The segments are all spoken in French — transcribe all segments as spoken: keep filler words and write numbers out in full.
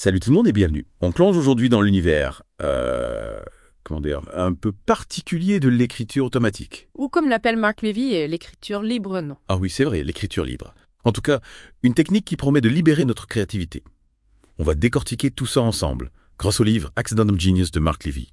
Salut tout le monde et bienvenue. On plonge aujourd'hui dans l'univers, euh, comment dire, un peu particulier de l'écriture automatique. Ou comme l'appelle Mark Levy, l'écriture libre, non. Ah oui, c'est vrai, l'écriture libre. En tout cas, une technique qui promet de libérer notre créativité. On va décortiquer tout ça ensemble, grâce au livre Accidental Genius de Mark Levy.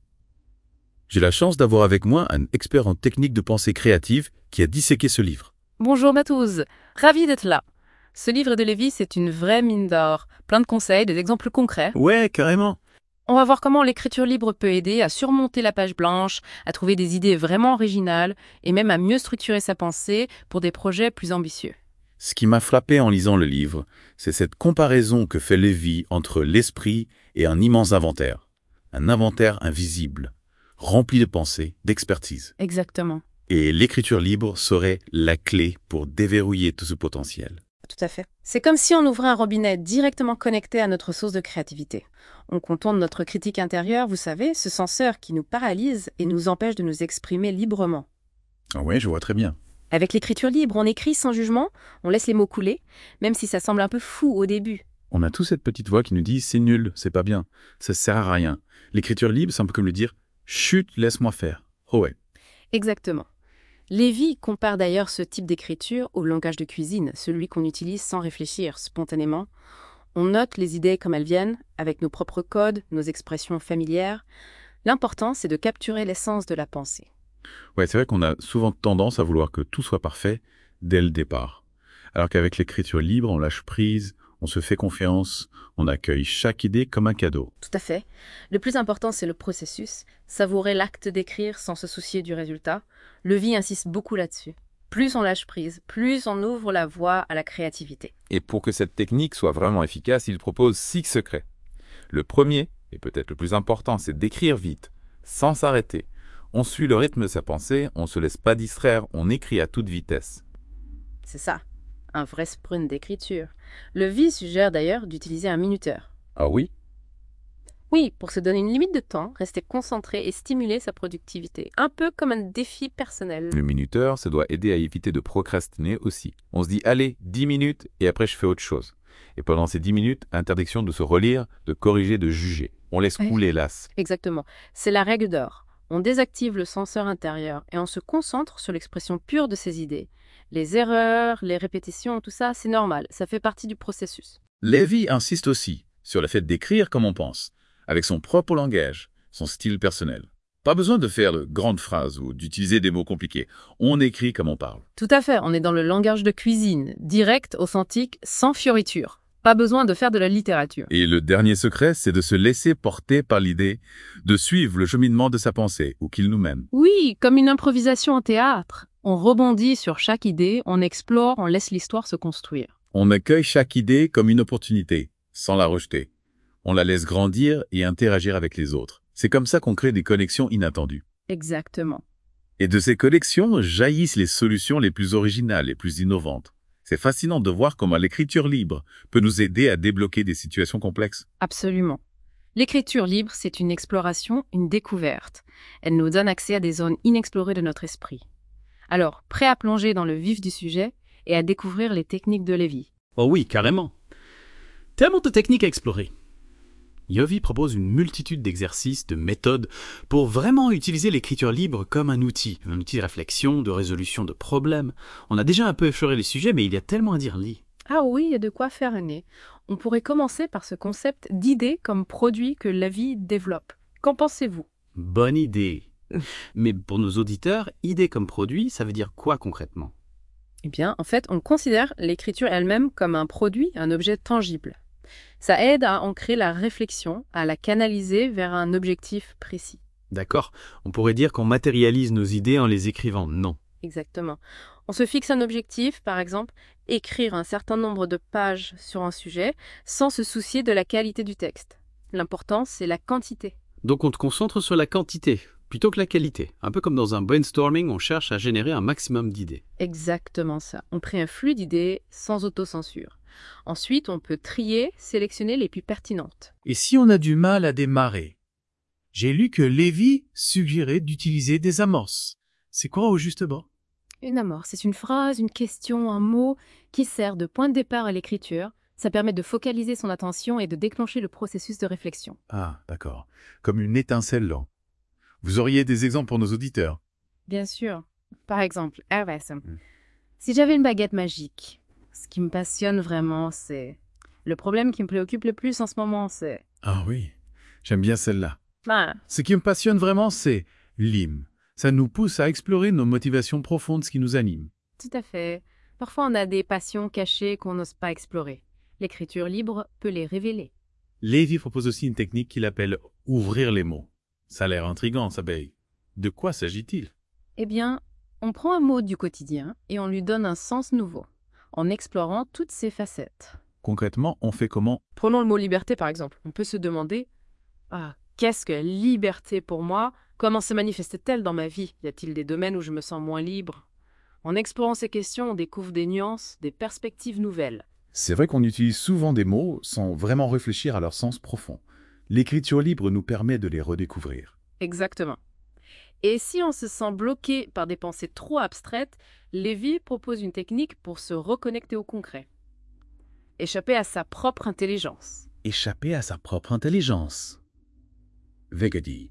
J'ai la chance d'avoir avec moi un expert en technique de pensée créative qui a disséqué ce livre. Bonjour Matouze, ravi d'être là. Ce livre de Levy, c'est une vraie mine d'or. Plein de conseils, des exemples concrets. Ouais, carrément. On va voir comment l'écriture libre peut aider à surmonter la page blanche, à trouver des idées vraiment originales et même à mieux structurer sa pensée pour des projets plus ambitieux. Ce qui m'a frappé en lisant le livre, c'est cette comparaison que fait Levy entre l'esprit et un immense inventaire. Un inventaire invisible, rempli de pensées, d'expertise. Exactement. Et l'écriture libre serait la clé pour déverrouiller tout ce potentiel. Tout à fait. C'est comme si on ouvrait un robinet directement connecté à notre source de créativité. On contourne notre critique intérieure, vous savez, ce censeur qui nous paralyse et nous empêche de nous exprimer librement. Ah ouais, je vois très bien. Avec l'écriture libre, on écrit sans jugement, on laisse les mots couler, même si ça semble un peu fou au début. On a tous cette petite voix qui nous dit « c'est nul, c'est pas bien, ça sert à rien ». L'écriture libre, c'est un peu comme le dire « chut, laisse-moi faire ». Oh ouais. Exactement. Levy compare d'ailleurs ce type d'écriture au langage de cuisine, celui qu'on utilise sans réfléchir, spontanément. On note les idées comme elles viennent, avec nos propres codes, nos expressions familières. L'important, c'est de capturer l'essence de la pensée. Ouais, c'est vrai qu'on a souvent tendance à vouloir que tout soit parfait dès le départ. Alors qu'avec l'écriture libre, on lâche prise, on se fait confiance, on accueille chaque idée comme un cadeau. Tout à fait. Le plus important, c'est le processus, savourer l'acte d'écrire sans se soucier du résultat. Levy insiste beaucoup là-dessus. Plus on lâche prise, plus on ouvre la voie à la créativité. Et pour que cette technique soit vraiment efficace, il propose six secrets. Le premier, et peut-être le plus important, c'est d'écrire vite, sans s'arrêter. On suit le rythme de sa pensée, on ne se laisse pas distraire, on écrit à toute vitesse. C'est ça, un vrai sprint d'écriture. Levy suggère d'ailleurs d'utiliser un minuteur. Ah oui? Oui, pour se donner une limite de temps, rester concentré et stimuler sa productivité. Un peu comme un défi personnel. Le minuteur, ça doit aider à éviter de procrastiner aussi. On se dit, allez, dix minutes, et après je fais autre chose. Et pendant ces dix minutes, interdiction de se relire, de corriger, de juger. On laisse Ouais. couler l'as. Exactement. C'est la règle d'or. On désactive le censeur intérieur et on se concentre sur l'expression pure de ses idées. Les erreurs, les répétitions, tout ça, c'est normal. Ça fait partie du processus. Levy insiste aussi sur le fait d'écrire comme on pense, avec son propre langage, son style personnel. Pas besoin de faire de grandes phrases ou d'utiliser des mots compliqués. On écrit comme on parle. Tout à fait. On est dans le langage de cuisine, direct, authentique, sans fioriture. Pas besoin de faire de la littérature. Et le dernier secret, c'est de se laisser porter par l'idée, de suivre le cheminement de sa pensée, où qu'il nous mène. Oui, comme une improvisation en théâtre. On rebondit sur chaque idée, on explore, on laisse l'histoire se construire. On accueille chaque idée comme une opportunité, sans la rejeter. On la laisse grandir et interagir avec les autres. C'est comme ça qu'on crée des connexions inattendues. Exactement. Et de ces connexions jaillissent les solutions les plus originales, les plus innovantes. C'est fascinant de voir comment l'écriture libre peut nous aider à débloquer des situations complexes. Absolument. L'écriture libre, c'est une exploration, une découverte. Elle nous donne accès à des zones inexplorées de notre esprit. Alors, prêt à plonger dans le vif du sujet et à découvrir les techniques de Levy. Oh oui, carrément. Tellement de techniques à explorer. Levy propose une multitude d'exercices, de méthodes pour vraiment utiliser l'écriture libre comme un outil, un outil de réflexion, de résolution de problèmes. On a déjà un peu effleuré les sujets, mais il y a tellement à dire, Lee. Ah oui, il y a de quoi faire un nez. On pourrait commencer par ce concept d'idée comme produit que Levy développe. Qu'en pensez-vous? Bonne idée. Mais pour nos auditeurs, idée comme produit, ça veut dire quoi concrètement? Eh bien, en fait, on considère l'écriture elle-même comme un produit, un objet tangible. Ça aide à ancrer la réflexion, à la canaliser vers un objectif précis. D'accord, on pourrait dire qu'on matérialise nos idées en les écrivant, non. Exactement. On se fixe un objectif, par exemple, écrire un certain nombre de pages sur un sujet sans se soucier de la qualité du texte. L'important, c'est la quantité. Donc on te concentre sur la quantité, plutôt que la qualité. Un peu comme dans un brainstorming, on cherche à générer un maximum d'idées. Exactement ça. On crée un flux d'idées sans autocensure. Ensuite, on peut trier, sélectionner les plus pertinentes. Et si on a du mal à démarrer? J'ai lu que Levy suggérait d'utiliser des amorces. C'est quoi au juste bord? Une amorce, c'est une phrase, une question, un mot qui sert de point de départ à l'écriture. Ça permet de focaliser son attention et de déclencher le processus de réflexion. Ah, d'accord. Comme une étincelle là. Vous auriez des exemples pour nos auditeurs? Bien sûr. Par exemple, Herves, si j'avais une baguette magique, ce qui me passionne vraiment, c'est... Le problème qui me préoccupe le plus en ce moment, c'est... Ah oui, j'aime bien celle-là. Ah, Ce qui me passionne vraiment, c'est l'hymne. Ça nous pousse à explorer nos motivations profondes, ce qui nous anime. tout à fait. Parfois, on a des passions cachées qu'on n'ose pas explorer. L'écriture libre peut les révéler. Lévy propose aussi une technique qu'il appelle « ouvrir les mots ». Ça a l'air intriguant, ça, mais de quoi s'agit-il? Eh bien, on prend un mot du quotidien et on lui donne un sens nouveau, en explorant toutes ses facettes. Concrètement, on fait comment? Prenons le mot liberté, par exemple. On peut se demander ah, qu'est-ce que la liberté pour moi? Comment se manifeste-t-elle dans ma vie? Y a-t-il des domaines où je me sens moins libre? En explorant ces questions, on découvre des nuances, des perspectives nouvelles. C'est vrai qu'on utilise souvent des mots sans vraiment réfléchir à leur sens profond. L'écriture libre nous permet de les redécouvrir. Exactement. Et si on se sent bloqué par des pensées trop abstraites, Lévy propose une technique pour se reconnecter au concret. Échapper à sa propre intelligence. Échapper à sa propre intelligence. Vegedi.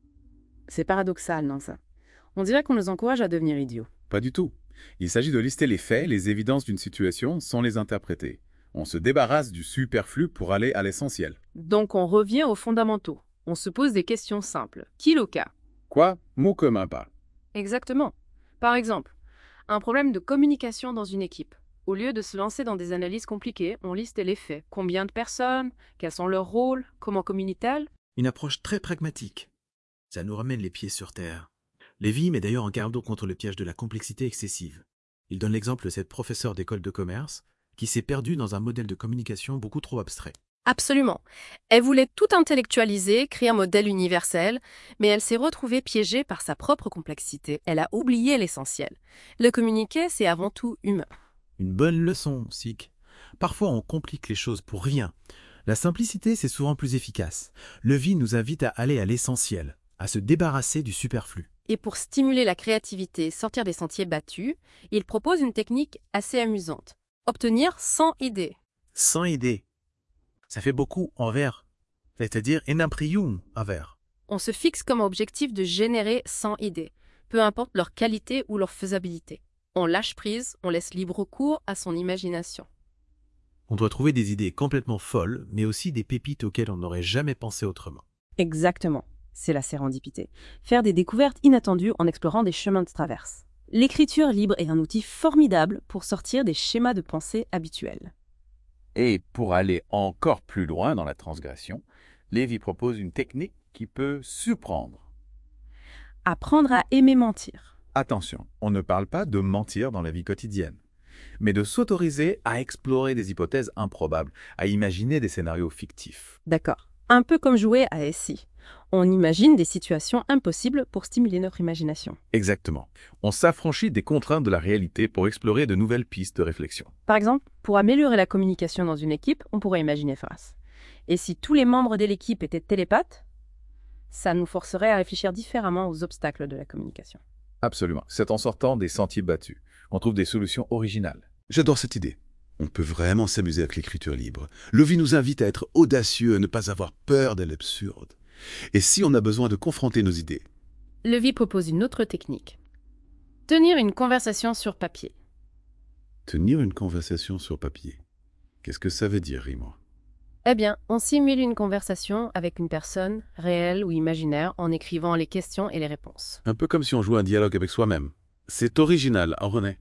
C'est paradoxal, non ça? On dirait qu'on nous encourage à devenir idiots. Pas du tout. Il s'agit de lister les faits, les évidences d'une situation sans les interpréter. On se débarrasse du superflu pour aller à l'essentiel. Donc on revient aux fondamentaux. On se pose des questions simples. Qui le cas? Quoi? Mot commun pas. Exactement. Par exemple, un problème de communication dans une équipe. Au lieu de se lancer dans des analyses compliquées, on liste les faits. Combien de personnes? Quels sont leurs rôles? Comment communient-elles? Une approche très pragmatique. Ça nous ramène les pieds sur terre. Lévy met d'ailleurs en garde contre le piège de la complexité excessive. Il donne l'exemple de cette professeure d'école de commerce qui s'est perdue dans un modèle de communication beaucoup trop abstrait. Absolument. Elle voulait tout intellectualiser, créer un modèle universel, mais elle s'est retrouvée piégée par sa propre complexité. Elle a oublié l'essentiel. Le communiquer, c'est avant tout humain. Une bonne leçon, Sic. Parfois, on complique les choses pour rien. La simplicité, c'est souvent plus efficace. Lévy nous invite à aller à l'essentiel, à se débarrasser du superflu. Et pour stimuler la créativité, sortir des sentiers battus, il propose une technique assez amusante. Obtenir cent idées. Sans idée. Ça fait beaucoup en vers, c'est-à-dire enaprium en vers. On se fixe comme objectif de générer cent idées, peu importe leur qualité ou leur faisabilité. On lâche prise, on laisse libre cours à son imagination. On doit trouver des idées complètement folles, mais aussi des pépites auxquelles on n'aurait jamais pensé autrement. Exactement, c'est la sérendipité. Faire des découvertes inattendues en explorant des chemins de traverse. L'écriture libre est un outil formidable pour sortir des schémas de pensée habituels. Et pour aller encore plus loin dans la transgression, Lévy propose une technique qui peut surprendre. Apprendre à aimer mentir. Attention, on ne parle pas de mentir dans la vie quotidienne, mais de s'autoriser à explorer des hypothèses improbables, à imaginer des scénarios fictifs. D'accord. Un peu comme jouer à S I. On imagine des situations impossibles pour stimuler notre imagination. Exactement. On s'affranchit des contraintes de la réalité pour explorer de nouvelles pistes de réflexion. Par exemple, pour améliorer la communication dans une équipe, on pourrait imaginer phrase. Et si tous les membres de l'équipe étaient télépathes, ça nous forcerait à réfléchir différemment aux obstacles de la communication. Absolument. C'est en sortant des sentiers battus qu'on trouve des solutions originales. J'adore cette idée. On peut vraiment s'amuser avec l'écriture libre. Lévy nous invite à être audacieux, à ne pas avoir peur de l'absurde. Et si on a besoin de confronter nos idées? Lévy propose une autre technique. Tenir une conversation sur papier. Tenir une conversation sur papier. Qu'est-ce que ça veut dire, Raymond? Eh bien, on simule une conversation avec une personne, réelle ou imaginaire, en écrivant les questions et les réponses. Un peu comme si on jouait un dialogue avec soi-même. C'est original, hein, René?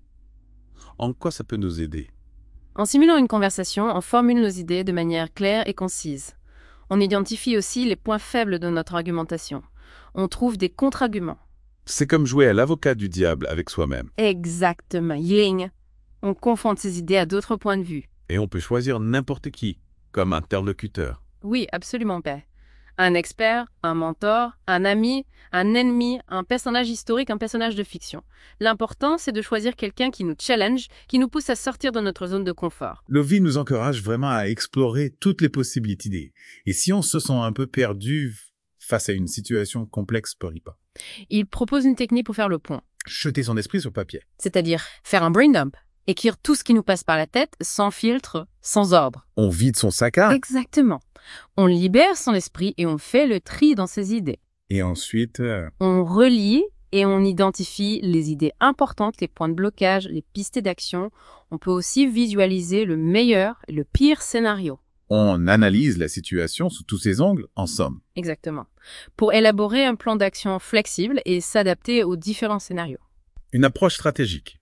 En quoi ça peut nous aider? En simulant une conversation, on formule nos idées de manière claire et concise. On identifie aussi les points faibles de notre argumentation. On trouve des contre-arguments. C'est comme jouer à l'avocat du diable avec soi-même. Exactement, Ying. On confronte ses idées à d'autres points de vue. Et on peut choisir n'importe qui comme interlocuteur. Oui, absolument pas. Un expert, un mentor, un ami, un ennemi, un personnage historique, un personnage de fiction. L'important, c'est de choisir quelqu'un qui nous challenge, qui nous pousse à sortir de notre zone de confort. Lévy nous encourage vraiment à explorer toutes les possibilités. Et si on se sent un peu perdu face à une situation complexe, pour y pas. Il propose une technique pour faire le point. Jeter son esprit sur papier. C'est-à-dire faire un brain dump. Écrire tout ce qui nous passe par la tête, sans filtre, sans ordre. On vide son sac à. Exactement. On libère son esprit et on fait le tri dans ses idées. Et ensuite, euh, On relie et on identifie les idées importantes, les points de blocage, les pistes d'action. On peut aussi visualiser le meilleur et le pire scénario. on analyse la situation sous tous ses angles, en somme. Exactement. Pour élaborer un plan d'action flexible et s'adapter aux différents scénarios. Une approche stratégique.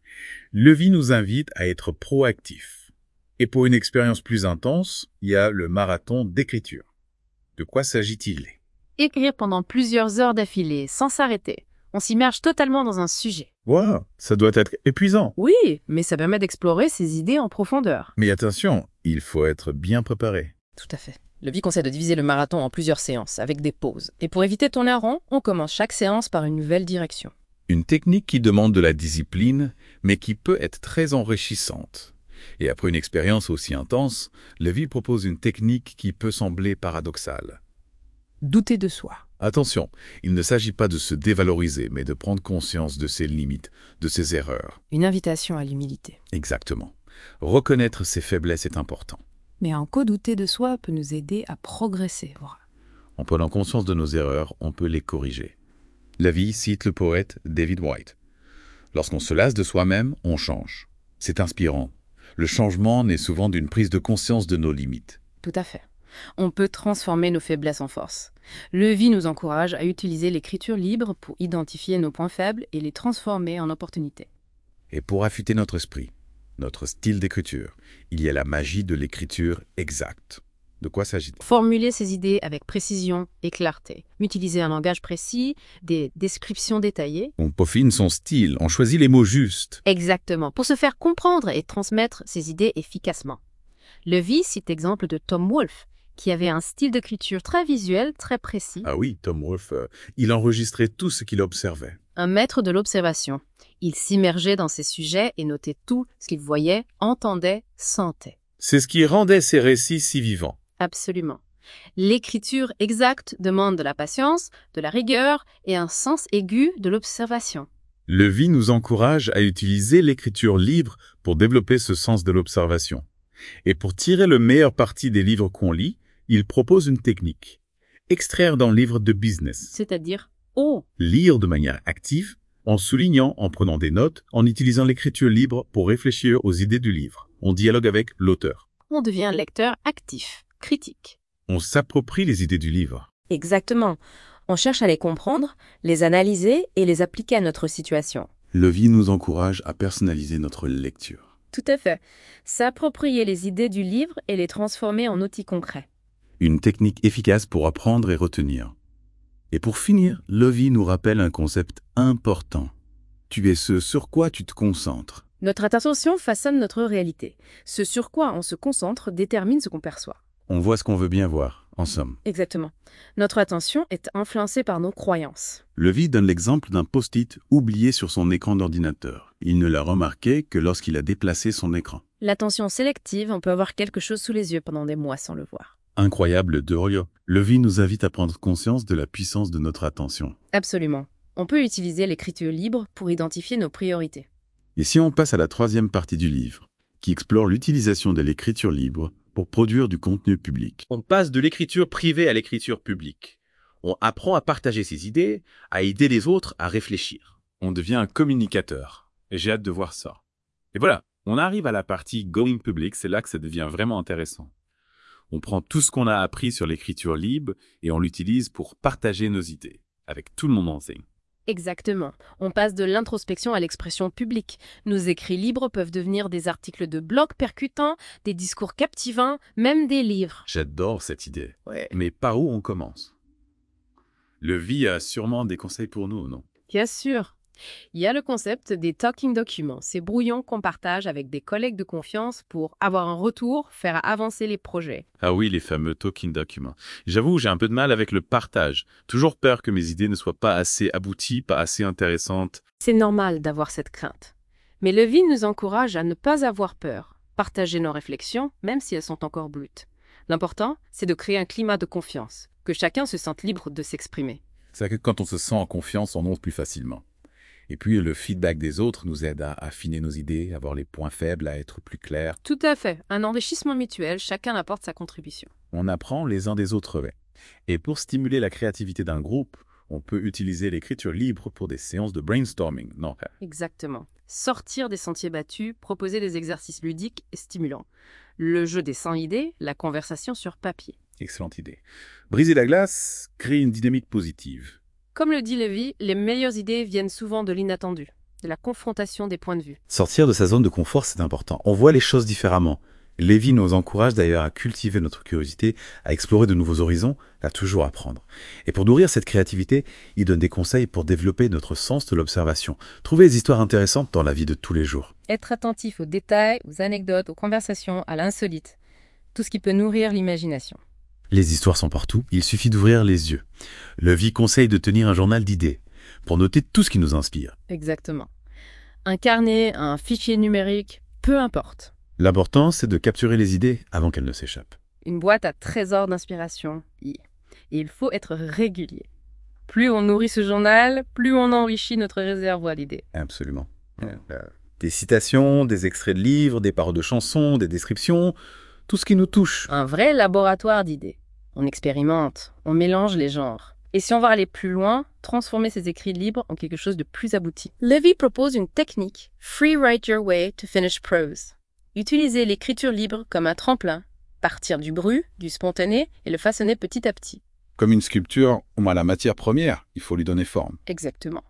Levy nous invite à être proactifs. Et pour une expérience plus intense, il y a le marathon d'écriture. De quoi s'agit-il? Écrire pendant plusieurs heures d'affilée, sans s'arrêter. On s'immerge totalement dans un sujet. Wow, ça doit être épuisant. Oui, mais ça permet d'explorer ses idées en profondeur. Mais attention, il faut être bien préparé. Tout à fait. Levy conseille de diviser le marathon en plusieurs séances, avec des pauses. Et pour éviter de tourner en rond, on commence chaque séance par une nouvelle direction. Une technique qui demande de la discipline, mais qui peut être très enrichissante. Et après une expérience aussi intense, Levy propose une technique qui peut sembler paradoxale. Douter de soi. Attention, il ne s'agit pas de se dévaloriser, mais de prendre conscience de ses limites, de ses erreurs. Une invitation à l'humilité. Exactement. Reconnaître ses faiblesses est important. Mais en co-douter de soi peut nous aider à progresser. En prenant conscience de nos erreurs, on peut les corriger. Levy cite le poète David Whyte. Lorsqu'on se lasse de soi-même, on change. C'est inspirant. Le changement naît souvent d'une prise de conscience de nos limites. Tout à fait. On peut transformer nos faiblesses en force. Levy nous encourage à utiliser l'écriture libre pour identifier nos points faibles et les transformer en opportunités. Et pour affûter notre esprit, notre style d'écriture, il y a la magie de l'écriture exacte. De quoi s'agit-il? Formuler ses idées avec précision et clarté. Utiliser un langage précis, des descriptions détaillées. On peaufine son style, on choisit les mots justes. Exactement, pour se faire comprendre et transmettre ses idées efficacement. Levy cite l'exemple de Tom Wolfe, qui avait un style d'écriture très visuel, très précis. Ah oui, Tom Wolfe, euh, il enregistrait tout ce qu'il observait. Un maître de l'observation. Il s'immergeait dans ses sujets et notait tout ce qu'il voyait, entendait, sentait. C'est ce qui rendait ses récits si vivants. Absolument. L'écriture exacte demande de la patience, de la rigueur et un sens aigu de l'observation. Levy nous encourage à utiliser l'écriture libre pour développer ce sens de l'observation. Et pour tirer le meilleur parti des livres qu'on lit, il propose une technique. Extraire d'un livre de business. C'est-à-dire, oh, Lire de manière active, en soulignant, en prenant des notes, en utilisant l'écriture libre pour réfléchir aux idées du livre. On dialogue avec l'auteur. on devient lecteur actif, critique. On s'approprie les idées du livre. Exactement. On cherche à les comprendre, les analyser et les appliquer à notre situation. Levy nous encourage à personnaliser notre lecture. Tout à fait. S'approprier les idées du livre et les transformer en outils concrets. Une technique efficace pour apprendre et retenir. Et pour finir, Levy nous rappelle un concept important. Tu es ce sur quoi tu te concentres. Notre attention façonne notre réalité. Ce sur quoi on se concentre détermine ce qu'on perçoit. On voit ce qu'on veut bien voir, en somme. Exactement. Notre attention est influencée par nos croyances. Levy donne l'exemple d'un post-it oublié sur son écran d'ordinateur. Il ne l'a remarqué que lorsqu'il a déplacé son écran. L'attention sélective, on peut avoir quelque chose sous les yeux pendant des mois sans le voir. Incroyable de Rio. Levy nous invite à prendre conscience de la puissance de notre attention. Absolument. On peut utiliser l'écriture libre pour identifier nos priorités. Et si on passe à la troisième partie du livre, qui explore l'utilisation de l'écriture libre pour produire du contenu public. On passe de l'écriture privée à l'écriture publique. On apprend à partager ses idées, à aider les autres à réfléchir. On devient un communicateur. Et j'ai hâte de voir ça. Et voilà, on arrive à la partie Going Public, c'est là que ça devient vraiment intéressant. On prend tout ce qu'on a appris sur l'écriture libre et on l'utilise pour partager nos idées, avec tout le monde enseigne. Exactement. On passe de l'introspection à l'expression publique. Nos écrits libres peuvent devenir des articles de blog percutants, des discours captivants, même des livres. J'adore cette idée. Ouais. Mais par où on commence? Levy a sûrement des conseils pour nous, non? Bien sûr. Il y a le concept des talking documents, ces brouillons qu'on partage avec des collègues de confiance pour avoir un retour, faire avancer les projets. Ah oui, les fameux talking documents. J'avoue, j'ai un peu de mal avec le partage. Toujours peur que mes idées ne soient pas assez abouties, pas assez intéressantes. C'est normal d'avoir cette crainte. Mais Levy nous encourage à ne pas avoir peur, partager nos réflexions, même si elles sont encore brutes. L'important, c'est de créer un climat de confiance, que chacun se sente libre de s'exprimer. C'est que quand on se sent en confiance, on ose plus facilement. Et puis, le feedback des autres nous aide à affiner nos idées, à voir les points faibles, à être plus clairs. Tout à fait. Un enrichissement mutuel, chacun apporte sa contribution. On apprend les uns des autres. Ouais. Et pour stimuler la créativité d'un groupe, on peut utiliser l'écriture libre pour des séances de brainstorming, non? Exactement. Sortir des sentiers battus, proposer des exercices ludiques et stimulants. Le jeu des cent idées, la conversation sur papier. Excellente idée. Briser la glace crée une dynamique positive. Comme le dit Lévy, les meilleures idées viennent souvent de l'inattendu, de la confrontation des points de vue. Sortir de sa zone de confort, c'est important. On voit les choses différemment. Lévy nous encourage d'ailleurs à cultiver notre curiosité, à explorer de nouveaux horizons, à toujours apprendre. Et pour nourrir cette créativité, il donne des conseils pour développer notre sens de l'observation. Trouver des histoires intéressantes dans la vie de tous les jours. Être attentif aux détails, aux anecdotes, aux conversations, à l'insolite. Tout ce qui peut nourrir l'imagination. Les histoires sont partout, il suffit d'ouvrir les yeux. Lévy conseille de tenir un journal d'idées, pour noter tout ce qui nous inspire. Exactement. Un carnet, un fichier numérique, peu importe. L'important, c'est de capturer les idées avant qu'elles ne s'échappent. Une boîte à trésors d'inspiration. Et il faut être régulier. Plus on nourrit ce journal, plus on enrichit notre réservoir d'idées. Absolument. Des citations, des extraits de livres, des paroles de chansons, des descriptions, tout ce qui nous touche. Un vrai laboratoire d'idées. On expérimente, on mélange les genres. Et si on va aller plus loin, transformer ces écrits libres en quelque chose de plus abouti. Lévy propose une technique, Free Write Your Way to Finish Prose. Utiliser l'écriture libre comme un tremplin, partir du brut, du spontané et le façonner petit à petit. Comme une sculpture, on a la matière première, il faut lui donner forme. Exactement.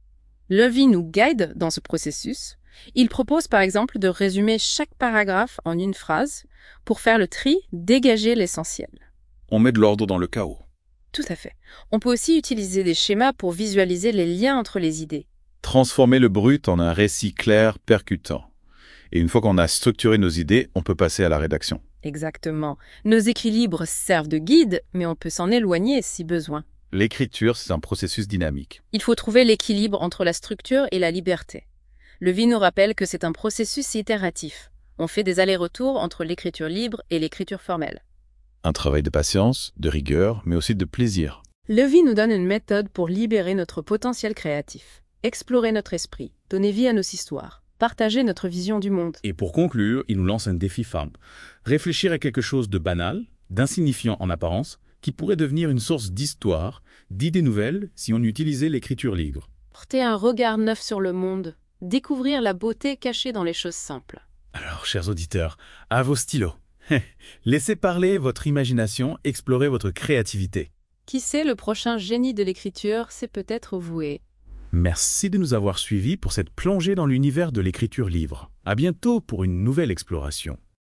Lévy nous guide dans ce processus. Il propose par exemple de résumer chaque paragraphe en une phrase pour faire le tri, dégager l'essentiel. On met de l'ordre dans le chaos. Tout à fait. On peut aussi utiliser des schémas pour visualiser les liens entre les idées. Transformer le brut en un récit clair, percutant. Et une fois qu'on a structuré nos idées, on peut passer à la rédaction. Exactement. Nos écrits libres servent de guide, mais on peut s'en éloigner si besoin. L'écriture, c'est un processus dynamique. Il faut trouver l'équilibre entre la structure et la liberté. Lévy nous rappelle que c'est un processus itératif. On fait des allers-retours entre l'écriture libre et l'écriture formelle. Un travail de patience, de rigueur, mais aussi de plaisir. Lévy nous donne une méthode pour libérer notre potentiel créatif, explorer notre esprit, donner vie à nos histoires, partager notre vision du monde. Et pour conclure, il nous lance un défi simple. Réfléchir à quelque chose de banal, d'insignifiant en apparence, qui pourrait devenir une source d'histoire, d'idées nouvelles si on utilisait l'écriture libre. Porter un regard neuf sur le monde, découvrir la beauté cachée dans les choses simples. Alors, chers auditeurs, à vos stylos. Laissez parler votre imagination, explorez votre créativité. Qui sait, le prochain génie de l'écriture, c'est peut-être voué. Merci de nous avoir suivis pour cette plongée dans l'univers de l'écriture libre. À bientôt pour une nouvelle exploration.